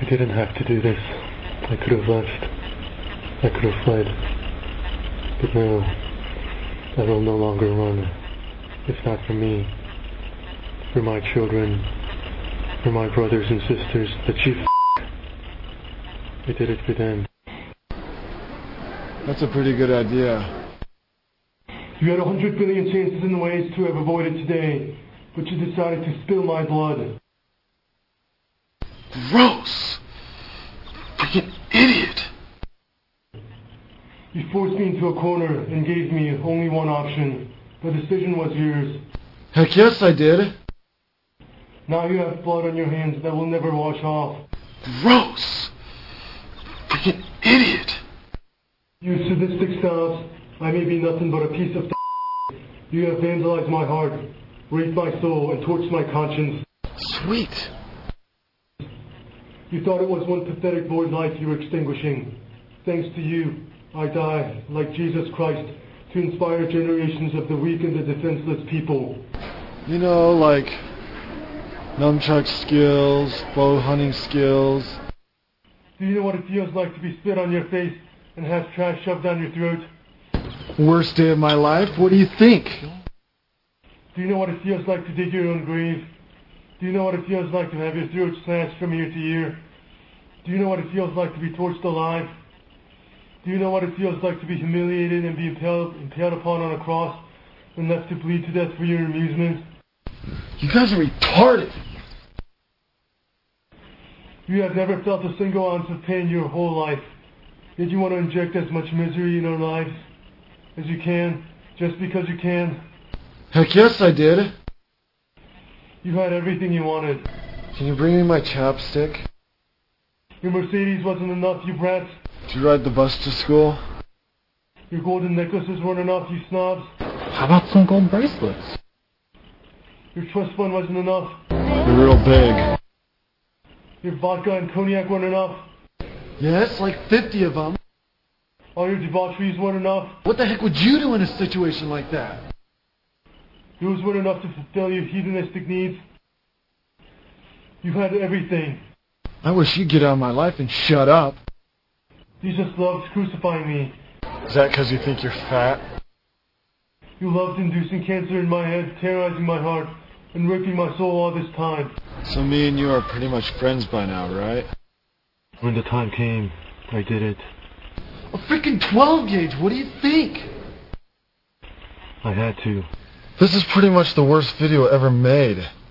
I didn't have to do this. I could have left. I could have fled. But no, I will no longer run. It's not for me. For my children. For my brothers and sisters that you I did it for them. That's a pretty good idea. You had 100 billion chances and ways to have avoided today, but you decided to spill my blood. Gross! Freaking idiot! You forced me into a corner and gave me only one option. The decision was yours. Heck yes, I did. Now you have blood on your hands that will never wash off. Gross! Freaking idiot! You sadistic snobs, I may be nothing but a piece of You have vandalized my heart, raped my soul, and torched my conscience. Sweet. You thought it was one pathetic void life you were extinguishing. Thanks to you, I die, like Jesus Christ, to inspire generations of the weak and the defenseless people. You know, like nunchuck skills, bow hunting skills. Do you know what it feels like to be spit on your face and have trash shoved down your throat? Worst day of my life? What do you think? Do you know what it feels like to dig your own grave? Do you know what it feels like to have your throat slashed from ear to ear? Do you know what it feels like to be torched alive? Do you know what it feels like to be humiliated and be impaled upon on a cross and left to bleed to death for your amusement? You guys are retarded! You have never felt a single ounce of pain your whole life. Yet you want to inject as much misery in our lives as you can, just because you can. Heck yes, I did. You had everything you wanted. Can you bring me my chapstick? Your Mercedes wasn't enough, you brats. Did you ride the bus to school? Your golden necklaces weren't enough, you snobs. How about some gold bracelets? Your trust fund wasn't enough. You're real big. Your vodka and cognac weren't enough. Yes, like 50 of them. All your debaucheries weren't enough. What the heck would you do in a situation like that? Those weren't enough to fulfill your hedonistic needs. You had everything. I wish you'd get out of my life and shut up. You just loved crucifying me. Is that because you think you're fat? You loved inducing cancer in my head, terrorizing my heart, and raping my soul all this time. So me and you are pretty much friends by now, right? When the time came, I did it. A freaking 12 gauge, what do you think? I had to. This is pretty much the worst video ever made.